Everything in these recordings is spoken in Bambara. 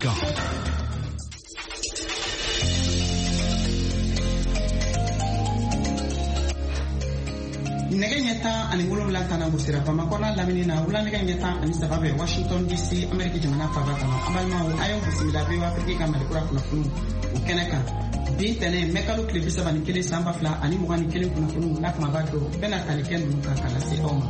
Neganyata ani ngolo lantana busira pamakona laminina ula neganyata ani sababe Washington DC America jamana fabakana abalma ayo bisimila bewa Afrika malikura kuna kunu ukeneka bi tene mekalo klebisa bani kele samba fla ani mugani kele kuna kunu nakma bado bena taliken nuka kala si oma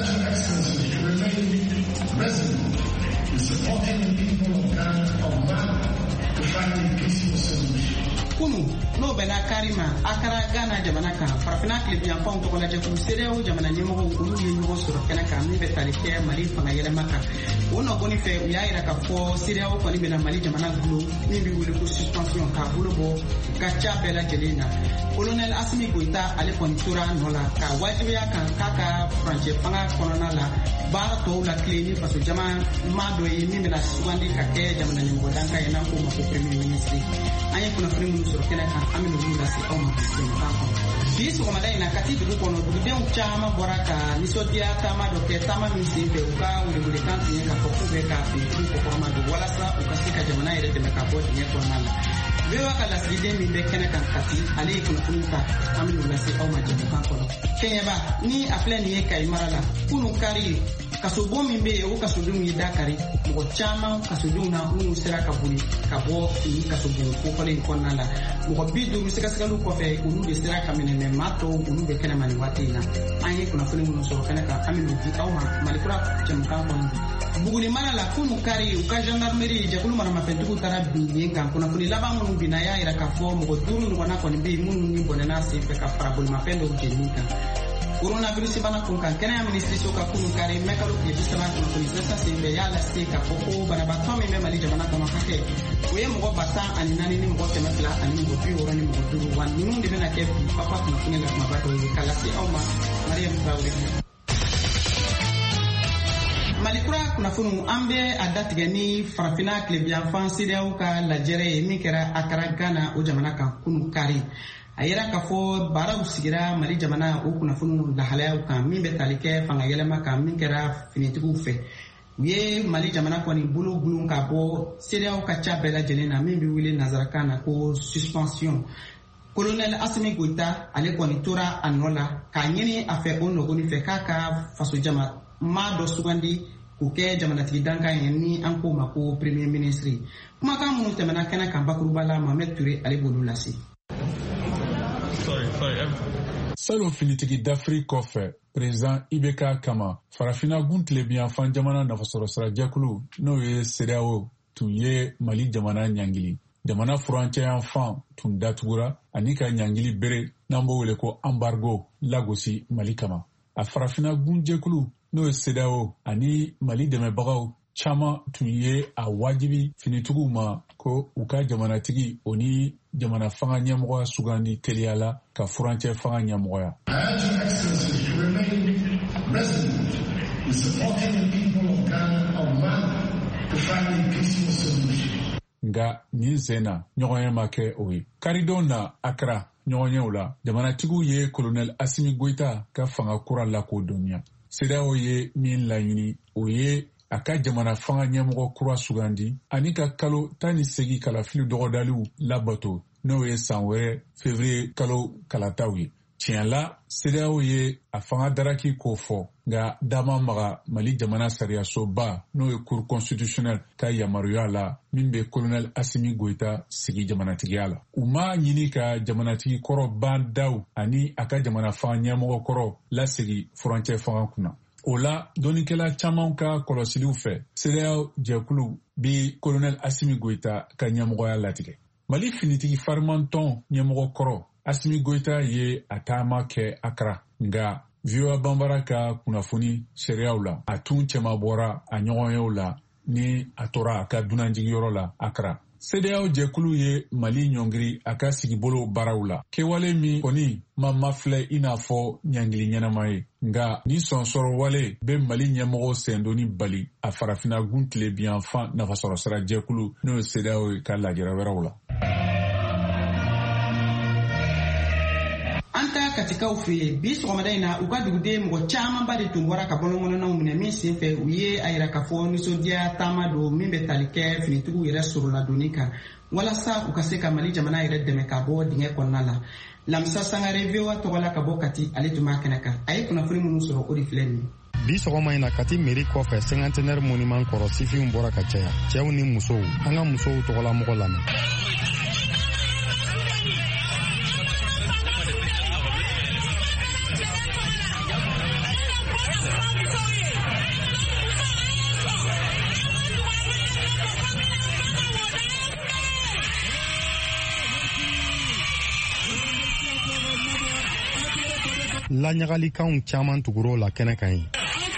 supporting the people of Ghana of man to find a peaceful solution. Kunu no bena karima akara Ghana jamana ka farafina clip ya fon to kola je ku sereo jamana nyemo ko ulu ye nyugo soro kana ka mi betali ke mali fanga yele maka wono boni fe ya ira ka fo sereo ko ni bena mali jamana gulu ni bi wule ko suspension ka bulo bo ka cha bela jelina colonel Asimi Goita ale kon tura nola ka wajibi ya kan kaka franje fanga kolona la ba to la klini paso jama mado yi mi bena swandi ka ke jamana nyemo danka yana ko ma ko premier ministre anye kuna frimu soro kana ka amino mula si oma ko bisu ko madai na kati du kono du de chama boraka nisodia tama do ke tama misi be uka uri kanti ka ko be ka fi ko ma do wala sa ukasika jamana ire de ka boti ne ko mala bewa kala side mi be kana kan kati ale kuna kunta amino la si oma je kan ko kenya ba ni afle ni kai marala kunu kari kasubo mi be o kasudu mi dakari mo chama kasudu na unu sera kabuli kabo ni kasubu ko kole ko nala mo bidu mi sika lu ko fe unu de sera kamene me mato unu de kana mani watina anye kuna fuli mu so kana ka amino di awma malikura jamka ko buguni mana la kunu kari uka gendarmerie jakulu mara mafentu tara bi kan kuna fuli laba mu binaya ira ka fo mo duru no na ko ni bi mu ni bonena se fe ka parabol mafendo jenika coronavirus bana kun kan kena ministri soka kunu kare mekalo ke bisama kun polisa simbe yala sika poko bana batome me mali jamana kama hake we mo bata ani nani ni mo temela ani mo bi wora ni mo duru wan ni ndi bena ke papa kun kunela mabato kala si awma Mariam Traore malikura kuna funu ambe adatige ni farafina klebia fansi au ka la jere mi kera akara Ghana o jamana kan kunu kare ayera ka fo bara usigira mali jamana o kuna funu la halaya kan min be talike fanga yelema kan min kera finitigu fe ye mali jamana ko ni bulu bulun ka bo sereo ka cha bela jelena min bi wile nazarakana ko suspension colonel Asimi Goita ale ko ni tura anola ka nyini afe ono goni fe kaka faso jama ma do sugandi ku ke jamana ti danka ni an ko mako premier ministre kuma kan munu temana kana kan bakuru bala Mohamed Touré ale bolu lasi. Salon finitigi d'Afrique kɔfɛ président Ibeka Kama farafina gun tile biyanfan jamana nafasɔrɔsira jɛkulu n'o ye CEDEAO tun ye Mali jamana ɲangili jamana furancɛyanfan tun datugura ani ka ɲangili bere n'an b'o wele ko embargo lagosi Mali kama a farafina gun jɛkulu n'o ye CEDEAO ani Mali dɛmɛbagaw caman tun ye a wajibi finitigiw ma ko u ka jamanatigi o ni jamana fanga ɲɛmɔgɔya sugandi teliya la ka furancɛ fanga ɲɛmɔgɔya. Nga nin sen na ɲɔgɔnye ma kɛ o ye. Karidon na Accra ɲɔgɔnyew la jamanatigiw ye colonel Asimi Goita ka fanga kura lakodɔnniya. CEDEAO ye min laɲini o ye a ka jamana fanga ɲɛmɔgɔ kura sugandi ani ka kalo 18 kalafili dɔgɔdaliw labato n'o ye san wɛrɛ février kalo kalataw ye. Tiɲɛ la CEDEAO ye a fanga daraki k'o fɔ nka dama maga Mali jamana sariyasoba n'o ye cour constitutionnelle ka yamaruya la min bɛ colonel Asimi Goita sigi jamanatigiya la. U ma ɲini ka jamanatigi kɔrɔ ban daw ani a ka jamana fanga ɲɛmɔgɔ kɔrɔ lasegi furancɛ fanga kunna. O la dɔnnikɛla caman ka kɔlɔsiliw fɛ CEDEAO jɛkulu bi colonel Asimi Goita ka ɲɛmɔgɔya latigɛ. Mali finitigi farimantɔn ɲɛmɔgɔ kɔrɔ Asimi Goita ye a taama kɛ Accra nga VOA Bambara ka kunnafoni seereyaw la a tun cɛma bɔra a ɲɔgɔnyew la ni a tora a ka dunanjigiyɔrɔ la Accra. CEDEAO jɛkulu ye Mali ɲɔngiri a ka sigibolo baaraw la. Kɛwale min kɔni ma filɛ i n'a fɔ ɲangili ɲɛnama ye. Nga ni sɔnsɔrɔ wale bɛ Mali ɲɛmɔgɔ sendoni bali a farafina gun tile biyanfan nafasɔrɔsira jɛkulu n'o ye CEDEAO ka lajɛrɛ wɛrɛw la. katikaw fe bi sɔgɔmada in na u ka duguden mɔgɔ camanba de tun bɔra ka bɔlɔnkɔnɔnaw minɛ min sen fɛ u ye a yira k'a fɔ nisɔndiya taama don min bɛ tali kɛ finitigiw yɛrɛ sɔrɔladonni kan walasa u ka se ka Mali jamana yɛrɛ dɛmɛ ka bɔ dingɛ kɔnɔna la. Lamisa Sangare VOA tɔgɔla ka bɔ Kati ale tun b'a kɛnɛ kan a ye kunnafoni minnu sɔrɔ o de filɛ nin ye. Bi sɔgɔma in na Kati mairie kɔfɛ cinquantenaire monument kɔrɔ sifinw bɔra ka caya cɛw ni musow an ka musow tɔgɔla mɔgɔ lamɛn. Laɲagalikanw caman tugur'o la kɛnɛ kan ye.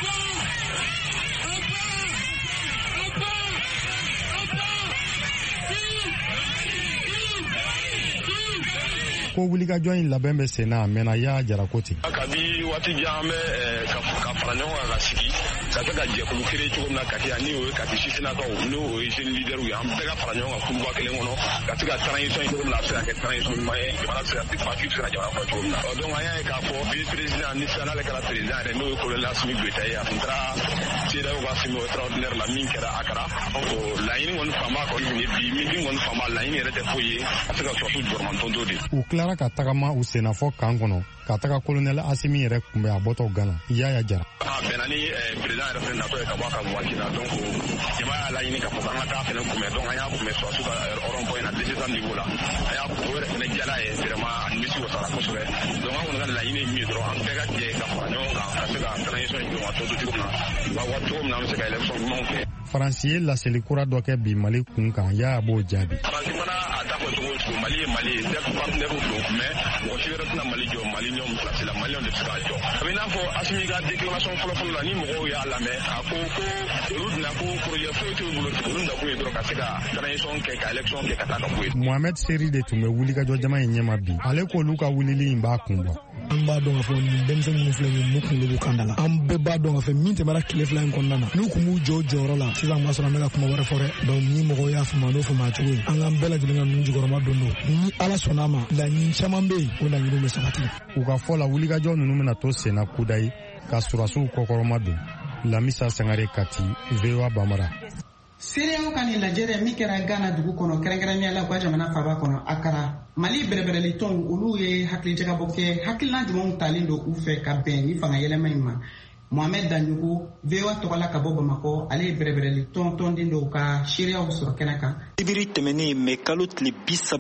Ko wulikajɔ in labɛn bɛ sen na a mɛnna Yaya Jara ko ten. Kabi waati jan an bɛ ka fara ɲɔgɔn kan ka sigi ka kɛ ka jɛkulu créer cogo min na Kati yan ni o ye Kati sifinnakaw n'o ye jeune leader ye an bɛɛ ka fara ɲɔgɔn kan kuluba kelen kɔnɔ ka se ka transition cogo min na a bɛ se ka kɛ transition ɲuman ye jamana bɛ se ka parti bɛ se ka jamana kɔnɔ cogo min na. Donc an y'a ye k'a fɔ vice président ni sisan n'ale kɛra président yɛrɛ n'o ye colonel Assimi Goïta ye a tun taara CEDEAO ka sommet extraordinaire la min kɛra Akara. Laɲini kɔni fanba kɔni ye bi meeting kɔni fanba laɲini yɛrɛ tɛ foyi ye a se ka surtout jɔrɔmantonto de. U tilara ka tagama u senna fɔ kan kɔnɔ ka taga colonel Assimi yɛrɛ kunbɛ a bɔtɔ Gana Yaya Jara. Bɛnna ni président yɛrɛ fɛnɛ natɔ ye ka bɔ a ka waati la donc jama y'a laɲini k'a fɔ k'an ka taa fɛnɛ kunbɛn donc an y'a kunbɛn Sɔrɔsiw ka rond point na DG niveau la an y'a o yɛrɛ fɛnɛ diyala ye vraiment a nimisi wasara kosɛbɛ donc an kɔni ka laɲini ye min ye dɔrɔn an bɛɛ ka jɛ ka fara ɲɔgɔn kan ka se ka transition in jɔ ka tɔ to cogo min na wa waati cogo min na an bɛ se ka élection ɲumanw kɛ. Faransi ye laseli kura dɔ kɛ bi Mali kun kan Yaya b'o jaabi. Faransi fana a t'a fɔ cogo o cogo Mali ye Mali ye chef partenaire don mais mɔgɔ si wɛrɛ tɛna Mali jɔ Mali ɲɔgɔn place la Maliyɛnw de bɛ se k'a jɔ. A bɛ i n'a fɔ Assimi ka déclaration fɔlɔfɔlɔ la ni mɔgɔw y'a lamɛn a ko olu donna ko projet foyi t'u bolo olu nakun ye dɔrɔn ka se ka transition kɛ ka élection kɛ ka taa ka bɔ yen. Mohamed Seri de tun bɛ wulikajɔ jama in ɲɛma bi ale k'olu ka wulili in b'a kun bɔ. An b'a dɔn k'a fɔ nin denmisɛn minnu filɛ nin n'u kunkolo b'u kan da la an bɛɛ b'a dɔn k'a fɔ min tɛmɛra tile fila in kɔnɔna na n'u kun b'u jɔ jɔyɔrɔ la sisan b'a sɔrɔ an bɛ ka kuma wɛrɛ fɔ dɛ donc ni mɔgɔw y'a faamu n'o faamu cogo ye an k'an bɛɛ lajɛlen ka ninnu jukɔrɔma don ni Ala sɔnn'a ma laɲini caman bɛ yen o laɲiniw bɛ sabati. U ka fɔ la wulikajɔ ninnu bɛna to senna kudayi ka surasiw kɔkɔrɔma don Lamisa Sangare Kati VOA Bamara. CEDEAO ka nin lajɛrɛ min kɛra Ghana dugu kɔnɔ kɛrɛnkɛrɛnnenya la u ka jamana faaba kɔnɔ Akara Mali bɛrɛbɛrɛli tɔnw olu ye hakilijagabɔ kɛ hakilina jumɛnw talen don u fɛ ka bɛn ni fanga yɛlɛma in ma. Mohamed Danjugu VOA tɔgɔla ka bɔ Bamakɔ ale ye bɛrɛbɛrɛli tɔnden dɔw ka seereyaw sɔrɔ kɛnɛ kan. Sibiri tɛmɛnen mɛ kalo tile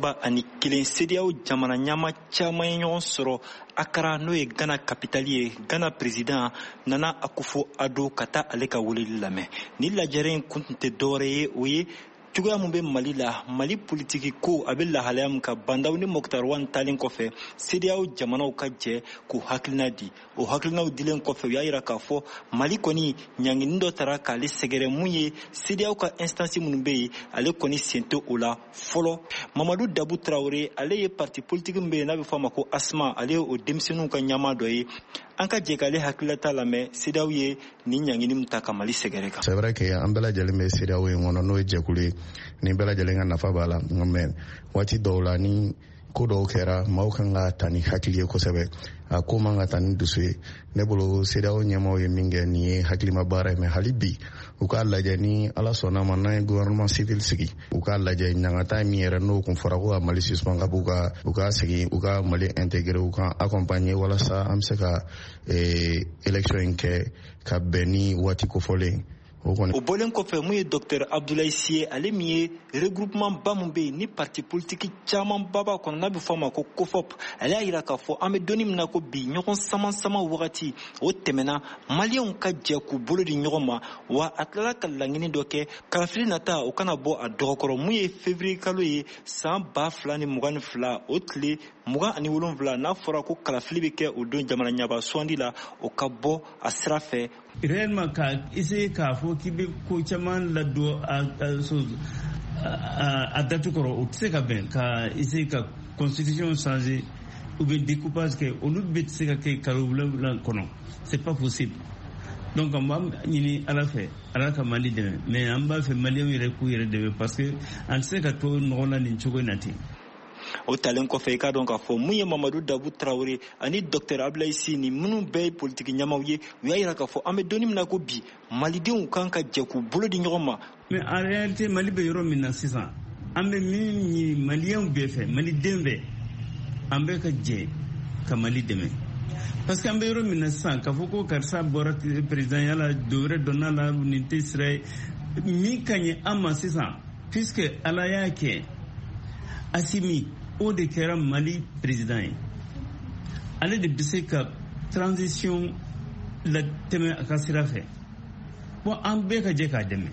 31 CEDEAO jamana ɲama caman ye ɲɔgɔn sɔrɔ Akara n'o ye Ghana capitale ye Ghana président Nana Akufo-Addo ka taa ale ka weleli lamɛn ni lajɛrɛ in kun tɛ dɔwɛrɛ ye o ye cogoya mun bɛ Mali la Mali politiki ko a bɛ lahalaya min ka bandaw ni Moktar Wan talen kɔfɛ CEDEAO jamanaw ka jɛ k'u hakilina di o hakilinaw dilen kɔfɛ u y'a jira k'a fɔ Mali kɔni ɲangini dɔ taara k'ale sɛgɛrɛ mun ye CEDEAO ka instance minnu bɛ yen ale kɔni sen tɛ o la fɔlɔ Mamadou Dabou Traoré ale ye parti politique min bɛ yen n'a bɛ fɔ a ma ko ASMA ale ye o denmisɛnninw ka ɲɛmaa dɔ ye an ka jɛ k'ale hakililata lamɛn CEDEAO ye nin ɲangini min ta ka Mali sɛgɛrɛ kan. C'est vrai que an bɛɛ lajɛlen bɛ CEDEAO in kɔnɔ n'o ye jɛkulu ye ni bɛɛ lajɛlen ka nafa b'a la mais waati dɔw la ni ko dɔw kɛra maaw kan ka ta ni hakili ye kosɛbɛ a ko man ka ta ni dusu ye ne bolo CEDEAO ɲɛmaaw ye min kɛ nin ye hakilima baara ye mais hali bi u k'a lajɛ ni Ala sɔnna ma n'an ye gouvernement civil sigi u k'a lajɛ ɲangata min yɛrɛ n'o kun fɔra ko ka Mali suspend ka u ka segin u ka Mali intégrer u kan accompagner walasa an bɛ se ka élection in kɛ ka bɛn ni waati kofɔlen o bɔlen kɔfɛ mun ye Dr Abdoulaye Siye ale min ye regroupement ba mun bɛ yen ni parti politique caman ba b'a kɔnɔ n'a bɛ fɔ a ma ko COFOP ale y'a jira k'a fɔ an bɛ donni min na ko bi ɲɔgɔn sama wagati o tɛmɛna maliyɛnw ka jɛ k'u bolo di ɲɔgɔn ma wa a tilala ka laɲini dɔ kɛ kalafili nata o kana bɔ a dɔgɔkɔrɔ mun ye février kalo ye san 2022 o tile 27 n'a fɔra ko kalafili bɛ kɛ o don jamana ɲaba suwandi la o ka bɔ a sira fɛ. Réellement ka essayer k'a fɔ k'i bɛ ko caman ladon a date kɔrɔ o tɛ se ka bɛn ka essayer ka constitution changer ou bien découpage kɛ olu bɛ se ka kɛ kalo 7 kɔnɔ c'est pas possible donc an b'a ɲini Ala fɛ Ala ka Mali dɛmɛ mais an b'a fɛ maliyɛnw yɛrɛ k'u yɛrɛ dɛmɛ parce que an tɛ se ka to nɔgɔ la nin cogo in na ten. o talen kɔfɛ i ka dɔn k'a fɔ mun ye Mamadou Dabou Traoré ani Dr Abdoulaye Sy ni minnu bɛɛ ye politiki ɲɛmaaw ye u y'a yira k'a fɔ an bɛ donni min na ko bi malidenw kan ka jɛ k'u bolo di ɲɔgɔn ma. Mais en réalité Mali bɛ yɔrɔ min na sisan an bɛ min ɲini maliyɛnw bɛɛ fɛ maliden bɛɛ an bɛ ka jɛ ka Mali dɛmɛ parce que an bɛ yɔrɔ min na sisan k'a fɔ ko karisa bɔra président yala dɔ wɛrɛ donna la nin tɛ sira ye min ka ɲi an ma sisan puisque Ala y'a kɛ Assimi o de kɛra Mali président ye ale de bɛ se ka transition la tɛmɛ a ka sira fɛ bon an bɛɛ ka jɛ k'a dɛmɛ.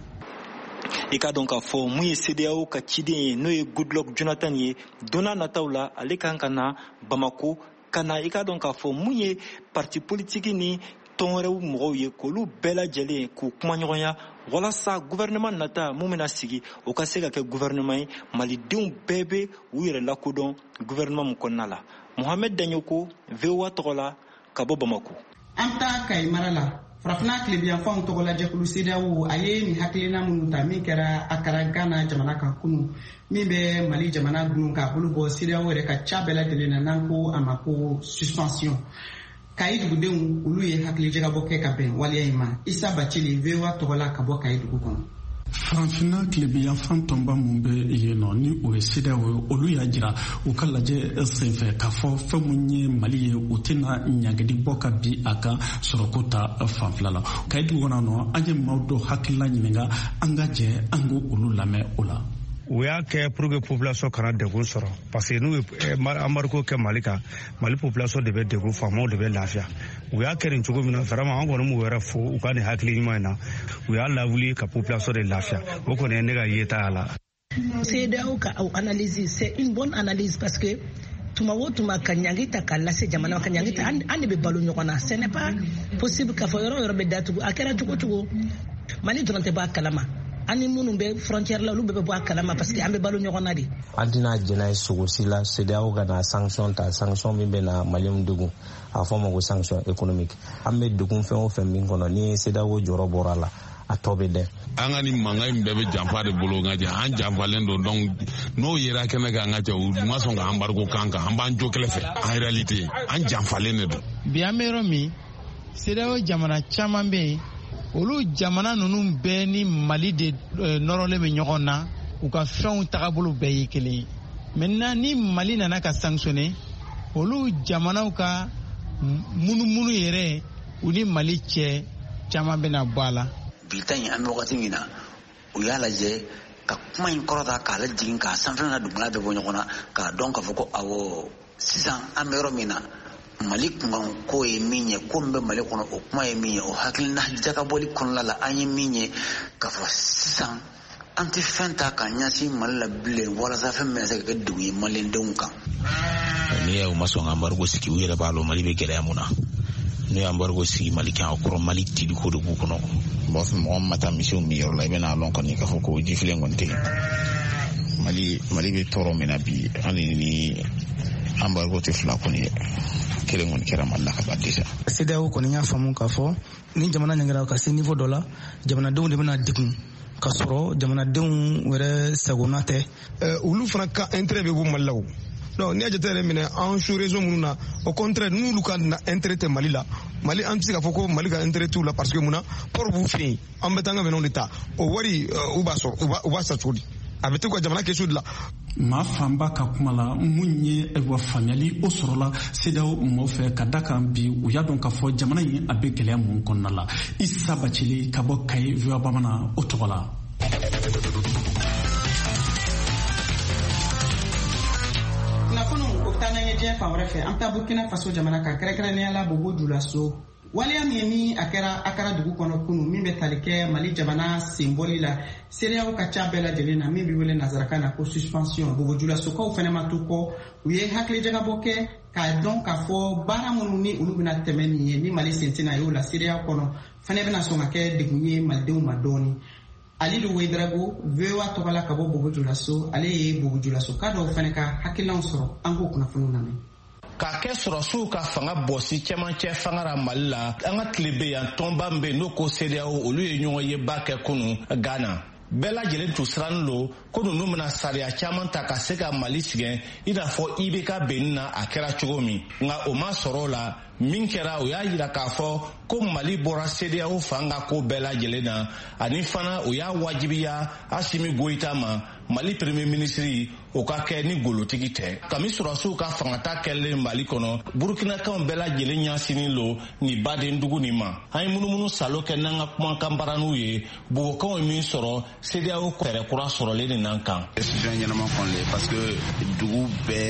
I ka dɔn k'a fɔ mun ye CEDEAO ka ciden ye n'o ye Goodluck Jonathan ye donna nataw la ale kan ka na Bamako ka na i ka dɔn k'a fɔ mun ye parti politique ni tɔn wɛrɛw mɔgɔw ye k'olu bɛɛ lajɛlen k'u kuma ɲɔgɔnya walasa gouvernement nata mun bɛna sigi o ka se ka kɛ gouvernement ye malidenw bɛɛ bɛ u yɛrɛ lakodɔn gouvernement mun kɔnɔna la. Mohamed Danyoko VOA tɔgɔ la ka bɔ Bamako. An ta Kayi mara la farafina tilebiyanfanw tɔgɔ la jɛkulu CEDEAO a ye nin hakilina minnu ta min kɛra Akara Ghana jamana kan kunu min bɛ Mali jamana dun k'a bolo bɔ CEDEAO yɛrɛ ka ca bɛɛ lajɛlen na n'an ko a ma ko suspension. Kayi dugudenw olu ye hakilijagabɔ kɛ ka bɛn waleya in ma. Isa Bacili VOA tɔgɔ la ka bɔ Kayi dugu kɔnɔ. Farafina tilebiyanfan tɔnba mun bɛ yen nɔ ni o ye CEDEAO olu y'a jira u ka lajɛ senfɛ k'a fɔ fɛn mun ye Mali ye u tɛna ɲagidi bɔ ka bi a kan sɔrɔko ta fanfɛla la. Kayi dugu kɔnɔ nɔ an ye maaw dɔ hakilila ɲininka an ka jɛ an ko olu lamɛn o la. U y'a kɛ pour que population kana degun sɔrɔ parce que n'u ye embargo kɛ Mali kan Mali population de bɛ degun faamaw de bɛ lafiya u y'a kɛ nin cogo min na vraiment an kɔni m'u yɛrɛ fo u ka nin hakili ɲuman in na u y'a lawuli ka population de lafiya o kɔni ye ne ka yeta y'a la. CEDEAO ka analyse c'est une bonne analyse parce que tuma o tuma ka ɲangi ta k'a lase jamana ka ɲangi ta an de bɛ balo ɲɔgɔn na ce n'est pas possible k'a fɔ yɔrɔ yɔrɔ bɛ datugu a kɛra cogo cogo Mali dɔrɔn tɛ bɔ a kalama. Ani minnu bɛ frontière la olu bɛɛ bɛ bɔ a kalama parce que an bɛ balo ɲɔgɔn na de. An tɛna jɛn'a ye sogosi la CEDEAO ka na sanction ta sanction min bɛ na Maliens degun a fɔ ma ko sanction économique an bɛ degun fɛn o fɛn min kɔnɔ ni CEDEAO jɔyɔrɔ bɔra la a tɔ bɛ dɛ. An ka ni mankan in bɛɛ bɛ janfa de bolo nka an janfalen don donc n'o yera kɛnɛ kan an ka cɛ u ma sɔn ka embargo kan an b'an jo kɛlɛ fɛ en réalité an janfalen de don. Bi an bɛ yɔrɔ min CEDEAO jamana caman bɛ yen olu jamana ninnu bɛɛ ni Mali de nɔrɔlen bɛ ɲɔgɔn na u ka fɛnw tagabolo bɛɛ ye kelen ye. Maintenant ni Mali nana ka sanctionner olu jamanaw ka munumunu yɛrɛ u ni Mali cɛ caman bɛna bɔ a la. Bi ta in an bɛ wagati min na u y'a lajɛ ka kuma in kɔrɔta k'a lajigin k'a sanfɛla na dugumana bɛɛ bɔ ɲɔgɔn na k'a dɔn k'a fɔ ko awɔ sisan an bɛ yɔrɔ min na Mali kunkan ko ye min ye ko min bɛ Mali kɔnɔ o kuma ye min ye o hakilina jakabɔli kɔnɔna la an ye min ye k'a fɔ sisan an tɛ fɛn ta ka ɲɛsin Mali la bilen walasa fɛn min bɛ se ka kɛ degun ye Maliendenw kan. N'i y'a ye u ma sɔn ka embargo sigi u yɛrɛ b'a dɔn Mali bɛ gɛlɛya mun na n'u ye embargo sigi Mali kan o kɔrɔ Mali tili ko de b'u kɔnɔ. Bon mɔgɔ ma taa misiw min yɔrɔ la i bɛna lɔn kɔni k'a fɔ ko jifilen kɔni tɛ yen. Mali bɛ tɔɔrɔ min na bi hali ni embargo tɛ fila kɔni ye. Kelen kɔni kɛra Mali la ka ban déjà. CEDEAO kɔni y'a faamu k'a fɔ ni jamana ɲɛngɛra ka se niveau dɔ la jamanadenw de bɛna degun ka sɔrɔ jamanadenw wɛrɛ sagona tɛ. Olu fana ka intérêt bɛ bɔ Mali la o. Non n'i y'a jate yɛrɛ minɛ an sous région minnu na au contraire n'olu ka intérêt tɛ Mali la Mali an tɛ se k'a fɔ ko Mali ka intérêt t'u la parce que mun na port b'u fɛ yen an bɛ taa an ka minɛnw de ta o wari u b'a sɔrɔ u b'a sa cogo di a bɛ to ka jamana kɛsu de la. Maa fanba ka kuma la mun ye faamuyali o sɔrɔla CEDEAO mɔgɔw fɛ ka da kan bi u y'a dɔn k'a fɔ jamana in a bɛ gɛlɛya mun kɔnɔna la. Isa Bacili ka bɔ Kayi VOA Bamanan o tɔgɔ la. Kunnafoniw o taa n'an ye diɲɛ fan wɛrɛ fɛ an taa Burkina Faso jamana kan kɛrɛnkɛrɛnnenya la Bobo Dioulasso waleya min ye ni a kɛra Akara dugu kɔnɔ kunu min bɛ tali kɛ Mali jamana senbɔli la CEDEAO ka ca bɛɛ lajɛlen na min bɛ wele nanzarakan na ko suspension. Bobo Dioulasso kaw fana ma to kɔ u ye hakilijagabɔ kɛ k'a dɔn k'a fɔ baara minnu ni olu bɛna tɛmɛ nin ye ni Mali sen tɛna ye o la CEDEAO kɔnɔ fana bɛna sɔn ka kɛ degun ye malidenw ma dɔɔni. Alidu Wedrago VOA tɔgɔ la ka bɔ Bobo Dioulasso ale ye Bobo Dioulasso ka dɔw fana ka hakilinaw sɔrɔ an k'o kunnafoniw lamɛn. K'a kɛ sɔrɔsiw ka fanga bɔsi cɛmancɛ fangara Mali la an ka tile bɛ yan tɔnba min bɛ yen n'o ko CEDEAO olu ye ɲɔgɔn ye ba kɛ kunu Ghana bɛɛ lajɛlen tun sirannen lo ko ninnu bɛna sariya caman ta ka se ka Mali sɛgɛn i n'a fɔ IBK benni na a kɛra cogo min nka o ma sɔrɔ o la min kɛra o y'a yira k'a fɔ ko Mali bɔra CEDEAO fan ka ko bɛɛ lajɛlen na ani fana o y'a wajibiya Asimi Goïta ma Mali premier ministre o ka kɛ ni golotigi tɛ kami sɔrɔsiw ka fangata kɛlen Mali kɔnɔ burukinakanw bɛɛ lajɛlen ɲasinin lo ni baden dugu nin ma an ye munumunu salo kɛ n'an ka kumakan baraniw ye bugokanw ye min sɔrɔ CEDEAO fɛɛrɛ kura sɔrɔlen nin n'an kan décision ɲɛnama kɔnle parce que dugu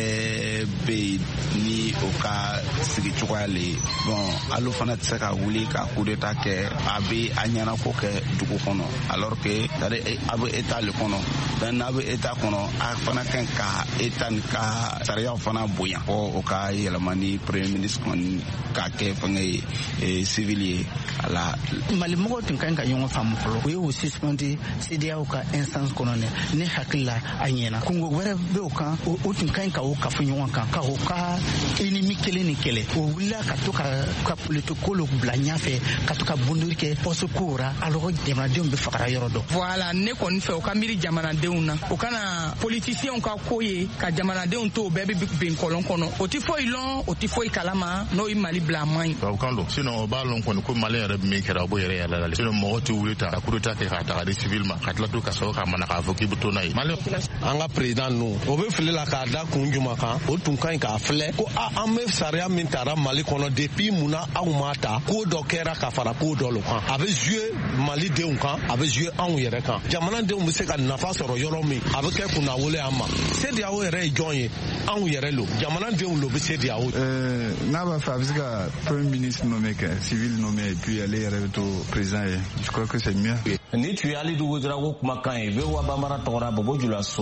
bɛɛ bɛ yen ni o ka sigi cogoya le bon alu fana tɛ se ka wuli ka coup d'état kɛ a bɛ a ɲɛnako kɛ dugu kɔnɔ alors que a bɛ état le kɔnɔ n'a bɛ état kɔnɔ a fana kan ka état ni ka sariyaw fana bonya o ka yɛlɛma ni premier ministre kɔni ka kɛ fɛngɛ ye civil ye a la malimɔgɔw tun kan ka ɲɔgɔn faamu fɔlɔ o ye o suspendi CEDEAO ka instance kɔnɔ ne hakili la a ɲɛna kungo wɛrɛ bɛ o kan o tun kan ka o kafo ɲɔgɔn kan ka o ka ennemi kelen ni kɛlɛ o wulila ka to ka politikolo bila ɲɛfɛ ka to ka bondori kɛ poste ko ra alors jamanadenw bɛ fagara yɔrɔ dɔ voilà ne kɔni fɛ o ka miiri jamanadenw na o kana politiciens ka ko ye ka jamanadenw to bɛɛ bɛ ben kɔlɔn kɔnɔ o tɛ foyi lɔn o tɛ foyi kalama n'o ye Mali bila man ɲi o kan don sinon o b'a lɔn kɔni ko Mali yɛrɛ bɛ min kɛra o b'o yɛrɛ yɛlɛ la sinon mɔgɔ tɛ wuli ta ka coup d'état kɛ k'a taga di civil ma ka tila to ka sɔrɔ ka mana k'a fɔ k'i bɛ to n'a ye Mali an ka président ninnu o bɛ fili la k'a da kun jumɛn kan o tun ka ɲi k'a filɛ ko an bɛ sariya min tara Mali kɔnɔ depuis munna aw m'a ta ko dɔ kɛra ka fara ko dɔ lo kan a bɛ jouer Mali denw kan a bɛ jouer anw yɛrɛ kan jamanadenw bɛ se ka nafa sɔrɔ yɔrɔ min a bɛ kɛ kunna wole an ma CEDEAO yɛrɛ ye jɔn ye anw yɛrɛ lo jamanadenw lo bɛ CEDEAO n'a b'a fɛ a bɛ se ka premier ministre nommé kɛ civil nommé et puis ale yɛrɛ bɛ to président ye je crois que c'est mieux ni tun ye Alidu Ouédraogo kumakan ye VOA Bambara tɔgɔra Bobo Jula So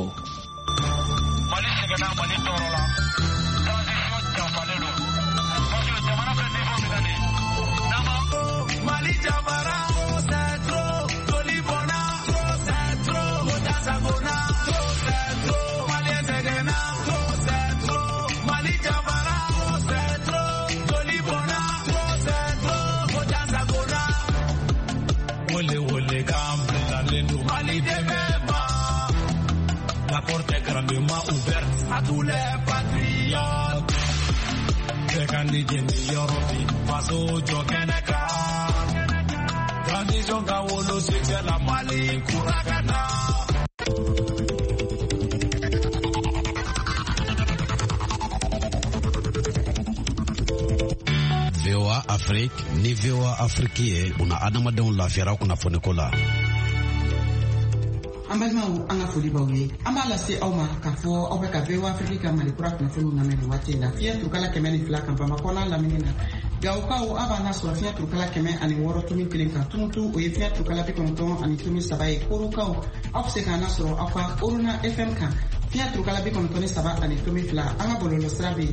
Mali sɛgɛnna Mali tɔɔrɔ la transition janfalen don parce que jamana fɛ niveau min na nin nama Mali jamana c'est trop Tolibona c'est trop Otasagona c'est trop Mali sɛgɛnna c'est trop Mali jamana c'est trop Tolibona c'est trop Otasagona wole gamblalen do Mali debeba la porte est grandement ouverte à tous les patriotes. C'est candidat Yorobi, Paso Jokeneka. Transition Gawolo, c'est la Mali, Kuragana. VOA Afrique, ni VOA Afrique, una adamadenw lafiyara kunnafoni ko la. An balimaw an ka foli b'aw ye an b'a lase aw ma k'a fɔ aw bɛ ka VOA Afrique ka Mali kura kunnafoniw lamɛn nin waati in na fiɲɛ turukala 102 kan Bamakɔ n'a lamini na Gawokaw aw b'a lasɔrɔ fiɲɛ turukala 106 tumi 1 kan Tumutu o ye fiɲɛ turukala 93 tumi 3 ye Korokaw aw bɛ se k'an lasɔrɔ aw ka Oruna FM kan fiɲɛ turukala 93 tumi 2 an ka bɔlɔlɔ sira bɛ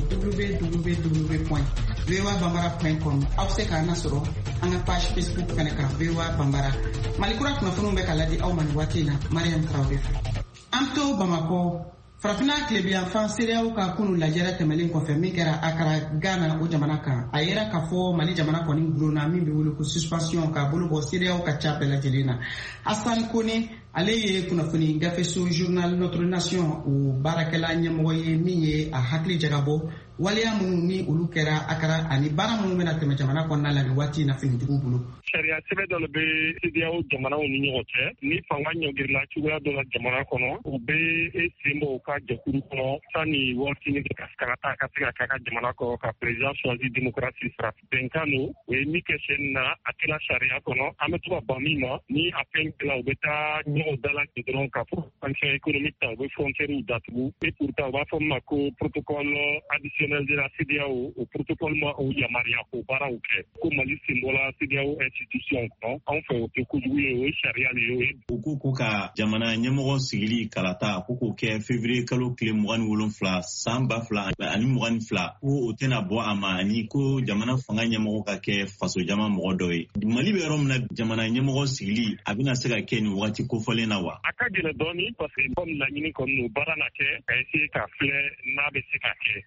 www.voabambara.com aw bɛ se k'an lasɔrɔ an ka page Facebook fɛnɛ kan VOA Bambara Mali kura kunnafoniw bɛ ka ladi aw ma nin waati in na Mariam Traoré an to Bamakɔ farafina tilebiyanfan CEDEAO ka kunu lajɛrɛ tɛmɛlen kɔfɛ min kɛra Akara Ghana o jamana kan a yera k'a fɔ Mali jamana kɔni gulonna min bɛ wele ko suspension k'a bolo bɔ CEDEAO ka ca bɛɛ lajɛlen na Hassan Kone ale ye kunnafoni gafeso journal Notre Nation o baarakɛla ɲɛmɔgɔ ye min ye a hakili jagabɔ waleya minnu ni olu kɛra Akara ani baara minnu bɛna tɛmɛ jamana kɔnɔna la nin waati in na finitigiw bolo. Sariya sɛbɛn dɔ bɛ CEDEAO jamanaw ni ɲɔgɔn cɛ ni fanga ɲɔgirila cogoya dɔ la jamana kɔnɔ u bɛ sen bɔ u ka jɛkulu kɔnɔ sanni waati ni ka karata ka se ka k'a ka jamana kɔrɔ ka président choisi démocratie sira bɛnkan don o ye min kɛ sɛni na a kɛra sariya kɔnɔ an bɛ to ka ban min ma ni a fɛn kɛla u bɛ taa ɲɔgɔn dala dɔrɔn ka fɔ sanction économique ta u bɛ frontières datugu et pourtant u b'a fɔ min ma ko protocole additionnel de la CEDEAO o protocole ma o yamaruya k'o baaraw kɛ ko Mali sen bɔla CEDEAO institution kɔnɔ anw fɛ o tɛ kojugu ye o ye sariya de ye o ye. U ko ka jamana ɲɛmɔgɔ sigili kalata ko k'o kɛ février kalo tile 27 san 2022 ko o tɛna bɔ a ma ani ko jamana fanga ɲɛmɔgɔ ka kɛ faso jama mɔgɔ dɔ ye. Mali bɛ yɔrɔ min na jamana ɲɛmɔgɔ sigili a bɛna se ka kɛ nin wagati kofɔlen na wa? A ka gɛlɛn dɔɔni parce que comme laɲini kɔni o baara na kɛ ka essayer ka filɛ n'a bɛ se ka kɛ. A wagati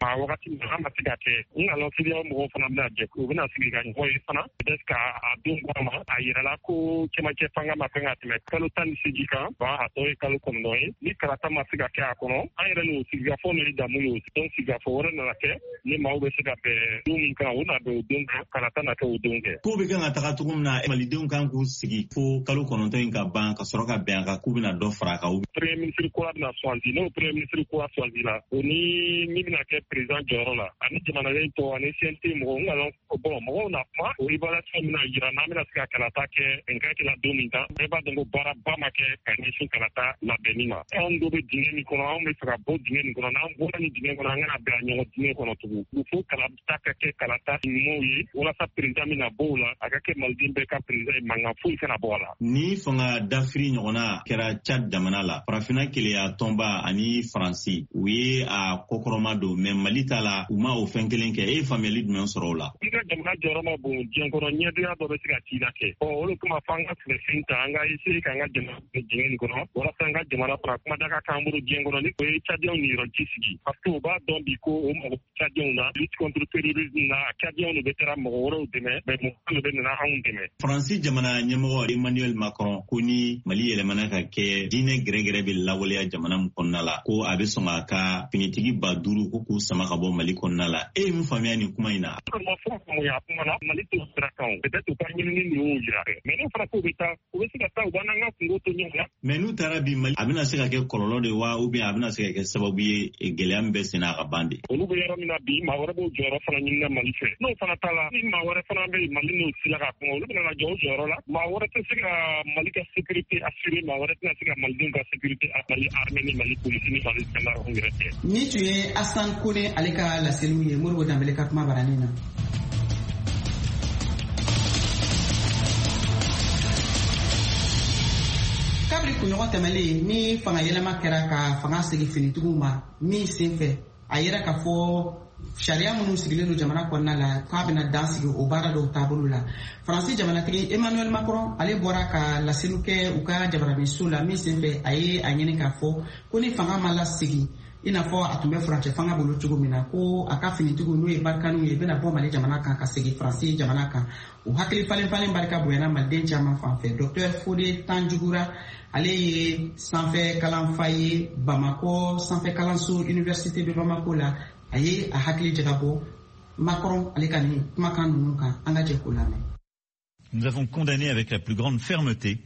wagati min an ma se ka kɛ n ka lɔn CEDEAO mɔgɔw fana bɛna jɛ u bɛna sigi ka ɲɔgɔn ye fana peut-être ka a don kɔrɔ ma a yirala ko cɛmancɛ fanga ma kan ka tɛmɛ kalo 18 kan a tɔ ye kalo 9 ye ni kalata ma se ka kɛ a kɔnɔ an yɛrɛ n'o sigikafɔ ni damu y'o donc sigikafɔ wɛrɛ nana kɛ ni maaw bɛ se ka bɛn don min kan o na bɛn o don kan kalata na kɛ o don kɛ. Ko bɛ kan ka taga cogo min na malidenw kan k'u sigi fo kalo 9 in ka ban ka sɔrɔ ka bɛn a kan k'u bɛna dɔ fara a kan. Premier ministre kura bɛna swanzi n'o premier ministre kura swanzi la o ni min bɛna kɛ président jɔyɔrɔ la ani jamanaden tɔ ani CNT mɔgɔw n ka lɔn bon mɔgɔw na kuma o évaluation bɛna yira n'an bɛna se ka kalata kɛ nkakila don min kan bɛɛ b'a dɔn ko baara ba ma kɛ ka ɲɛsin kalata labɛnni ma. Anw dɔ bɛ dingɛ min kɔnɔ anw bɛ fɛ ka bɔ dingɛ nin kɔnɔ n'an bɔra nin dingɛ kɔnɔ an kana bɛn a ɲɔgɔn dingɛ kɔnɔ tugun il faut kalata ka kɛ kalata ɲumanw ye walasa président min na bɔ o la a ka kɛ maliden bɛɛ ka président ye mankan foyi kana bɔ a la. Ni fanga dafiri ɲɔgɔnna kɛra Tchad jamana la farafinna keleya tɔnba ani Faransi u ye a kɔkɔrɔma don mais Mali ta la u ma o fɛn kelen kɛ e ye faamuyali jumɛn sɔrɔ o la? I ka jamana jɔyɔrɔ ma bon diɲɛ kɔnɔ ɲɛdonya dɔ bɛ se ka ci la kɛ o de kama fɔ an ka sɛnɛfɛn ta an ka essayer k'an ka jamana dingɛ nin kɔnɔ walasa an ka jamana fara kuma da ka k'an bolo diɲɛ kɔnɔ ni o ye Tchadiens ni yɔrɔji sigi parce que u b'a dɔn bi ko o mago Tchadiens na lutte contre terrorisme na Tchadiens de bɛ taara mɔgɔ wɛrɛw dɛmɛ mais mɔgɔ de bɛ nana anw dɛmɛ. Faransi jamana ɲɛmɔgɔ Emmanuel Macron ko ni Mali yɛlɛmana ka kɛ diinɛ gɛrɛgɛrɛ bɛ lawaleya jamana min kɔnɔna la ko a bɛ sɔn ka ka finitigi 5,000 ko k'u sama ka bɔ Mali kɔnɔna la e ye mun faamuya nin kuma in na? Ma fɔ faamuya kuma na Mali t'o sira kan peut-être u ka ɲinini de y'o yira mais n'o fana k'u bɛ taa u bɛ se ka taa u b'an ka kungo to ɲɔgɔn na. Mais n'u taara bi Mali a bɛna se ka kɛ kɔlɔlɔ de wa ou bien a bɛna se ka kɛ sababu ye gɛlɛya min bɛ sen na a ka ban de? Olu bɛ yɔrɔ min na bi maa wɛrɛ b'o jɔyɔrɔ fana ɲini na Mali fɛ n'o fana ta la ni maa wɛrɛ fana bɛ Mali n'o sila ka kuma olu bɛna na jɔ o jɔyɔrɔ la maa wɛrɛ tɛ se ka Mali ka sécurité assurer maa wɛrɛ tɛna se ka malidenw ka sécurité Mali armée ni Mali police ni Mali gendarmerie yɛrɛ tɛ. Ni tun ye Assane Kone ale ka laseliw ye Modibo Dembele ka kuma baranin na. Kabiri kunɲɔgɔn tɛmɛlen ni fanga yɛlɛma kɛra ka fanga segin finitigiw ma min senfɛ a yɛrɛ ka fɔ sariya minnu sigilen don jamana kɔnɔna la k'a bɛna dan sigi o baara dɔw taabolo la. Faransi jamanatigi Emmanuel Macron ale bɔra ka laseliw kɛ u ka jabaraninso la min senfɛ a ye a ɲini k'a fɔ ko ni fanga ma lasegin i n'a fɔ a tun bɛ furancɛ fanga bolo cogo min na ko a ka finitigiw n'o ye barikaniw ye bɛna bɔ Mali jamana kan ka segin Faransi jamana kan o hakili falen barika bonyana maliden caman fan fɛ. Dr Fode Tanjugura ale ye sanfɛ kalanfa ye Bamako sanfɛ kalanso Université de Bamako la a ye a hakili jagabɔ Macron ale ka nin kumakan ninnu kan an ka jɛ k'o lamɛn. Nous avons condamné avec la plus grande fermeté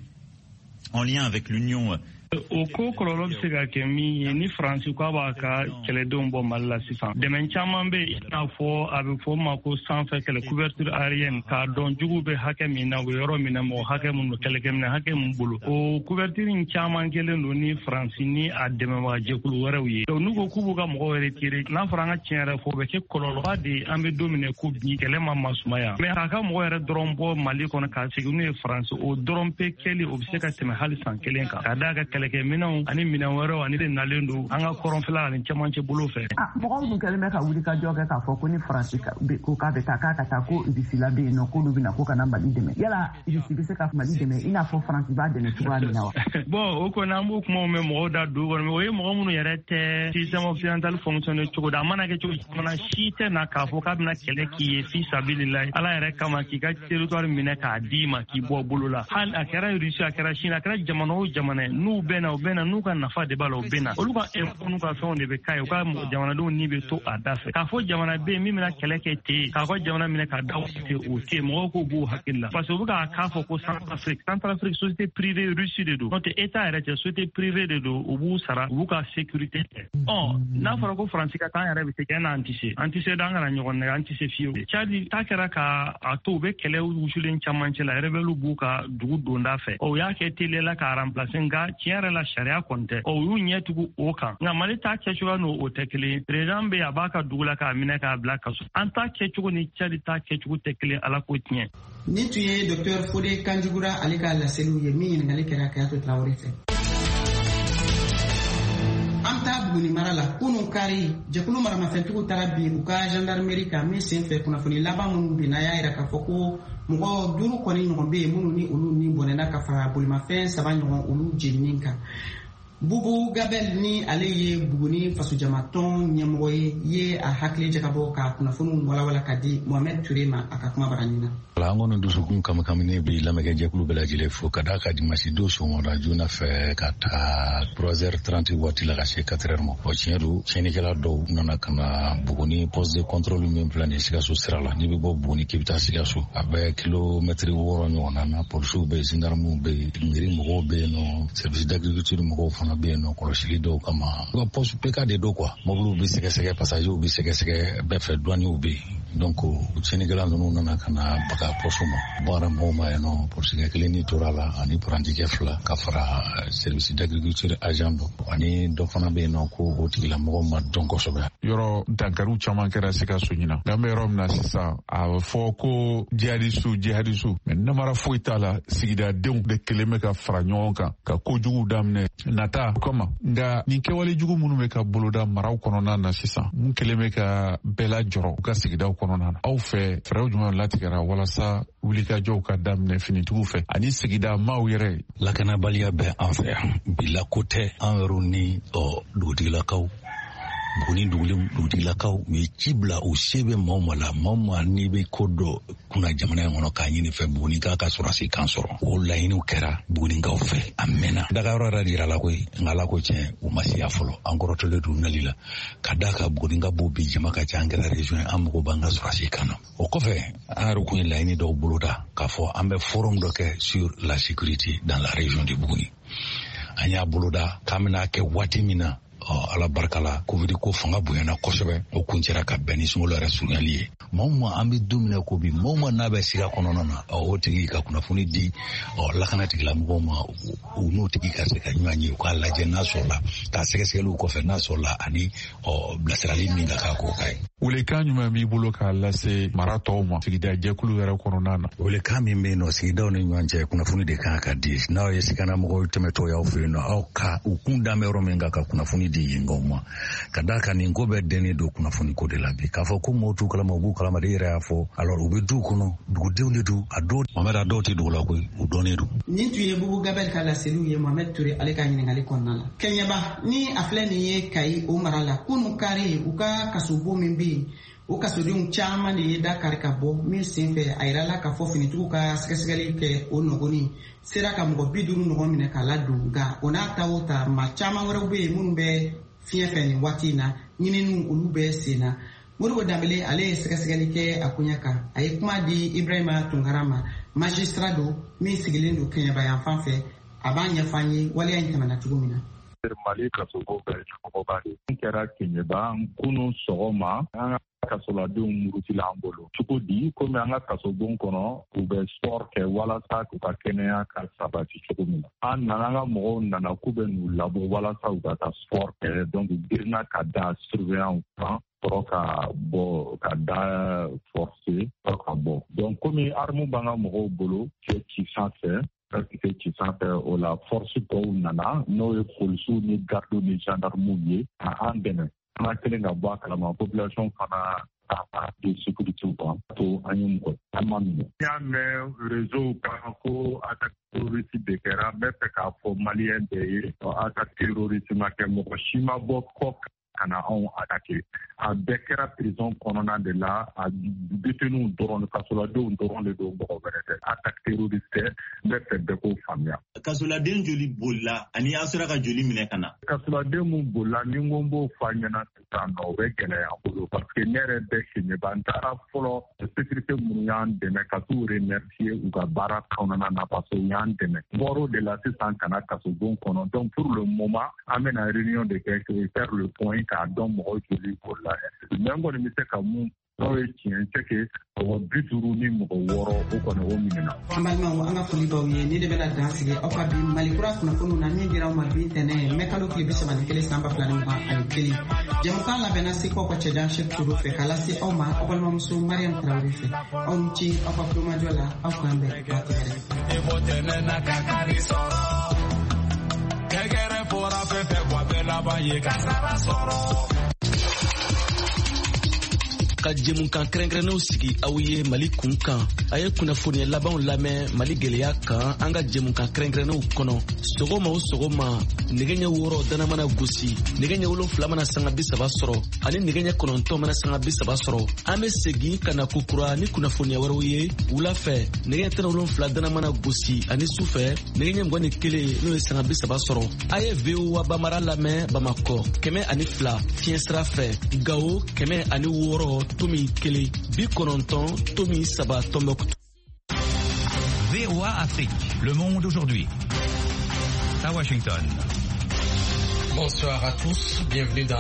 en lien avec l'Union. O ko kɔlɔlɔ bɛ se ka kɛ min ye ni Faransi k'a b'a ka kɛlɛdenw bɔ Mali la sisan dɛmɛ caman bɛ yen i n'a fɔ a bɛ fɔ o ma ko sanfɛ kɛlɛ couverture aérienne k'a dɔn jugu bɛ hakɛ min na o bɛ yɔrɔ min na mɔgɔ hakɛ min don kɛlɛkɛminɛ hakɛ min bolo o couverture in caman kɛlen don ni Faransi ni a dɛmɛbaga jɛkulu wɛrɛw ye donc n'u ko k'u b'u ka mɔgɔw retiré n'a fɔra an ka tiɲɛ yɛrɛ fɔ o bɛ kɛ kɔlɔlɔba de ye an bɛ don min ko bi kɛlɛ ma masumaya mais k'a ka mɔgɔ yɛrɛ dɔrɔn bɔ Mali kɔnɔ k'a segin n'u ye Faransi o dɔrɔn pe kɛli o bɛ se ka tɛmɛ hali san kelen kan ka d'a ka kɛlɛkɛminɛnw ani minɛn wɛrɛw ani de nalen don an ka kɔrɔnfɛla ani cɛmancɛ bolo fɛ. Mɔgɔw dun kɛlen bɛ ka wuli ka jɔ kɛ k'a fɔ ko ni Faransi ko k'a bɛ taa k'a ka taa ko Irisi la bɛ yen nɔ k'olu bɛna ko kana Mali dɛmɛ yala Irisi bɛ se ka Mali dɛmɛ i n'a fɔ Faransi b'a dɛmɛ cogoya min na wa. Bon o kɔni an b'o kumaw mɛn mɔgɔw da don kɔnɔ o ye mɔgɔ minnu yɛrɛ tɛ système occidental fonctionner cogo da a mana kɛ cogo jamana si tɛ na k'a fɔ k'a bɛna kɛlɛ k'i ye fi sabililayi Ala yɛrɛ kama k'i ka territoire minɛ k'a d'i ma k'i bɔ bolo la hali a kɛra Irisi a kɛra Chine a kɛra jamana o jamana n'u bɛna n'u ka nafa de b'a la o bɛna olu ka impôt n'u ka fɛnw de bɛ k'a ye u ka jamanadenw ni bɛ to a da fɛ k'a fɔ jamana bɛ yen min bɛna kɛlɛ kɛ ten k'a fɔ jamana minɛ k'a da o tɛ mɔgɔw k'u b'u hakili la parce que u bɛ k'a fɔ ko Centrafrique société privée Russie de don n'o tɛ État yɛrɛ tɛ société privée de don u b'u sara u b'u ka sécurité kɛ n'a fɔra ko Faransi ka taa an yɛrɛ bɛ se kɛ an tɛ se da an kana ɲɔgɔn nɛgɛ an tɛ se fiyewu Tchadi ta kɛra k'a to u bɛ kɛlɛ wusulen camancɛ la rebelle b'u ka dugu donda fɛ o y'a kɛ teliya la k'a remplacer nka tiɲɛ yɛrɛ la sariya kɔni tɛ o y'u ɲɛ tugu o kan nka Mali ta kɛcogoya n'o o tɛ kelen président bɛ a b'a ka dugu la k'a minɛ k'a bila kaso an ta kɛcogo ni Tchadi ta kɛcogo tɛ kelen Ala ko tiɲɛ. Nin tun ye Dr Fode Kanjugura ale ka laseliw ye min ɲininkali kɛra Kayato Traoré fɛ. An taa Buguni mara la kunun kari jɛkulu maramafɛntigiw taara bi u ka gendarmerie kan min senfɛ kunnafoni laban minnu bin na y'a yira k'a fɔ ko mɔgɔ 5 kɔni ɲɔgɔn bɛ yen minnu ni olu ni bɔnɛna ka fara bolimafɛn 3 ɲɔgɔn olu jeninin kan. Bubu Gabel ni ale ye Buguni faso jamaton ɲɛmɔgɔ ye a hakili jagabɔ ka kunnafoni walawala ka di Mohamed Touré ma a ka kuma baranina. An kɔni dusukun kamakamine bɛ lamɛnkɛjɛkulu bɛɛ lajɛlen fo ka da ka dimanche don sɔgɔmada joona fɛ ka taa 3h30 waati la ka se 4h ma. Tiɲɛ don tiɲɛnikɛla dɔw nana ka na Buguni poste de contrôle min filɛ nin Sikaso sira la n'i bɛ bɔ Buguni k'i bɛ taa Sikaso a bɛ kilomɛtiri 6 ɲɔgɔn na polisiw bɛ yen gendarmew bɛ yen mairie mɔgɔw bɛ yen nɔ service d'agriculture mɔgɔw fana bɛ yen nɔ kɔlɔsili dɔw kama u ka poste PK de don quoi mobiliw bɛ sɛgɛsɛgɛ passagers bɛ sɛgɛsɛgɛ bɛɛ fɛ douaniers bɛ yen donc tiɲɛnikɛla ninnu nana ka na baga poste ma baara mɔgɔw ma yen nɔ polisikɛ kelen ni tora la ani parantikɛ 2 ka fara service d'agriculture agent dɔ ani dɔ fana bɛ yen nɔ ko o tigilamɔgɔw ma dɔn kosɛbɛ. Yɔrɔ dankariw caman kɛra Sikaso ɲinan nka an bɛ yɔrɔ min na sisan a bɛ fɔ ko jihadisu mais namara foyi t'a la sigidadenw de kelen bɛ ka fara ɲɔgɔn kan ka kojugu daminɛ nata kama nka nin kɛwale jugu minnu bɛ ka boloda maraw kɔnɔna na sisan mun kelen bɛ ka bɛɛ lajɔrɔ u ka sigidaw kɔnɔna na aw fɛ fɛɛrɛw jumɛn latigɛra walasa wulikajɔw ka daminɛ finitigiw fɛ ani sigida maaw yɛrɛ. Lakanabaliya bɛ an fɛ yan bila ko tɛ an yɛrɛw ni dugutigilakaw Buguni dugutigilakaw u ye ci bila u se bɛ maaw ma la maaw ma n'i bɛ ko dɔ kunna jamana in kɔnɔ k'a ɲini fɛ Buguni k'a ka sɔrɔsi kan sɔrɔ o laɲiniw kɛra Bugunikaw fɛ a mɛnna dagayɔrɔ yɛrɛ de yira la koyi nka Ala ko tiɲɛ u ma siya fɔlɔ an kɔrɔtɔlen don nali la ka da ka Bugunika b'o bi jama ka ca an kɛra région ye an mago b'an ka sɔrɔsi kan na o kɔfɛ an yɛrɛ kun ye laɲini dɔw boloda k'a fɔ an bɛ forum dɔ kɛ sur la sécurité dans la région de Buguni an y'a boloda k'an bɛna kɛ waati min na Ala barika la Covid ko fanga bonyana kosɛbɛ o kun cɛra ka bɛn ni sunkalo yɛrɛ surunyali ye maa ma an bɛ don min na ko bi maa ma n'a bɛ siga kɔnɔna na o tigi ka kunnafoni di lakana tigilamɔgɔw ma u n'o tigi ka se ka ɲɔgɔn ye u k'a lajɛ n'a sɔrɔla k'a sɛgɛsɛgɛliw kɔfɛ n'a sɔrɔla ani bilasirali min ka k'a k'o ka ye. Welekan jumɛn b'i bolo k'a lase mara tɔw ma sigida jɛkulu yɛrɛ kɔnɔna na. Welekan min bɛ yen nɔ sigidaw ni ɲɔgɔn cɛ kunnafoni de kan ka di n'aw ye sikanamɔgɔw tɛmɛtɔ y'aw fɛ yen nɔ aw ka u kun danbɛ yɔrɔ min kan ka kunnafoni di yengaw ma ka da kan nin ko bɛɛ dɛnnen don kunnafoni ko de la bi k'a fɔ ko mɔgɔw t'u kalama u b'u kalama de yɛrɛ y'a fɔ alors u bɛ du kɔnɔ dugudenw de don a dɔw Mohamed a dɔw tɛ dugu la koyi u dɔnnen don. Nin tun ye Bubu Gabel ka laseliw ye Mohamed Touré ale ka ɲininkali kɔnɔna la. Kɛɲɛba ni a filɛ nin ye Kayi o mara la kunu kari u ka kasobo min bɛ yen o kasodenw caman de ye da kari ka bɔ min senfɛ a yirala k'a fɔ finitigiw ka sɛgɛsɛgɛli kɛ o nɔgɔnin sera ka mɔgɔ 50 ɲɔgɔn minɛ k'a ladon nka o n'a ta o ta maa caman wɛrɛw bɛ yen minnu bɛ fiɲɛ fɛ nin waati in na ɲininiw olu bɛ sen na. Modibo Dambele ale ye sɛgɛsɛgɛli kɛ a koɲɛ kan a ye kuma di Ibrahima Tunkara ma magistrat don min sigilen don Kɛɲɛba yan fan fɛ a b'a ɲɛfɔ an ye waleya in tɛmɛna cogo min na. Mali kasobo bɛɛ cɛkɔrɔba de n kɛra Kɛɲɛba kunun sɔgɔma an ka kasoladenw murutila an bolo cogo di komi an ka kasobon kɔnɔ u bɛ sport kɛ walasa k'u ka kɛnɛya ka sabati cogo min na an nana an ka mɔgɔw nana k'u bɛ n'u labɔ walasa u ka taa sport kɛ donc girinna ka da surveillant kan sɔrɔ ka bɔ ka da forcer sɔrɔ ka bɔ donc komi arme b'an ka mɔgɔw bolo cɛ ci sanfɛ ci sanfɛ o la force dɔw nana n'o ye polisiw ni gardiw ni gendarmew ye an dɛmɛ an ka kelen ka bɔ a kalama population fana ka de sécurité kan to an ye mɔgɔ caman minɛ. N y'a mɛn réseau kan ko attaque terroriste de kɛra n bɛ fɛ k'a fɔ maliyɛn bɛɛ ye attaque terroriste ma kɛ mɔgɔ si ma bɔ kɔ ka na anw attaqué a bɛɛ kɛra prison kɔnɔna de la a détenus dɔrɔn kasoladenw dɔrɔn de don mɔgɔ wɛrɛ tɛ attaque terroriste tɛ n bɛ fɛ bɛɛ k'o faamuya. Kasoladen joli bolila ani aw sera ka joli minɛ ka na. Kasoladen mun bolila ni n ko n b'o fɔ a ɲɛna sisan nɔ o bɛ gɛlɛya an bolo parce que ne yɛrɛ bɛ Kɛɲɛba n taara fɔlɔ sécurité minnu y'an dɛmɛ ka t'u remercier u ka baara kɔnɔna na parce que u y'an dɛmɛ n bɔr'o de la sisan ka na kasobon kɔnɔ donc pour le moment an bɛna réunion de kɛ faire le point k'a dɔn mɔgɔ joli bolila mais n kɔni bɛ se ka mun n'o ye tiɲɛ c'est que mɔgɔ 50 ni mɔgɔ 6 o kɔni o minɛna. An balimaw an ka foli b'aw ye ni de bɛna dan sigi aw ka bi Malikura kunnafoniw na min dira aw ma bi ntɛnɛn mɛ kalo tile 31 san 2021 jamukan labɛnna Sekɔ ka cɛjan Cheick Togo fɛ k'a lase aw ma aw balimamuso Mariam Traoré fɛ aw ni ce aw ka kulomajɔ la aw k'an bɛn waati wɛrɛ. Kɛgɛrɛ fɔra fɛn fɛn ko a bɛɛ laban ye kasara sɔrɔ. ka jɛmunkan kɛrɛnkɛrɛnnenw sigi aw ye Mali kunkan. A ye kunnafoniya labanw lamɛn Mali gɛlɛya kan an ka jɛmunkan kɛrɛnkɛrɛnnenw kɔnɔ. Sɔgɔma o sɔgɔma nɛgɛ ɲɛ 6 dana mana gosi, nɛgɛ ɲɛ 7 mana sanga 30 sɔrɔ, ani nɛgɛ ɲɛ 9 mana sanga 30 sɔrɔ. An bɛ segin ka na kukura ni kunnafoniya wɛrɛw ye wula fɛ nɛgɛ ɲɛ 17 dana mana gosi, ani sufɛ nɛgɛ ɲɛ 21 n'o ye sanga 30 sɔrɔ. A ye VOA Bamara lamɛn Bamakɔ 102 fiɲɛ sira fɛ, Gao 106 tomi 1 90 tomi 7 tombok. VOA Afrique, le monde aujourd'hui. À Washington. Bonsoir à tous, bienvenue dans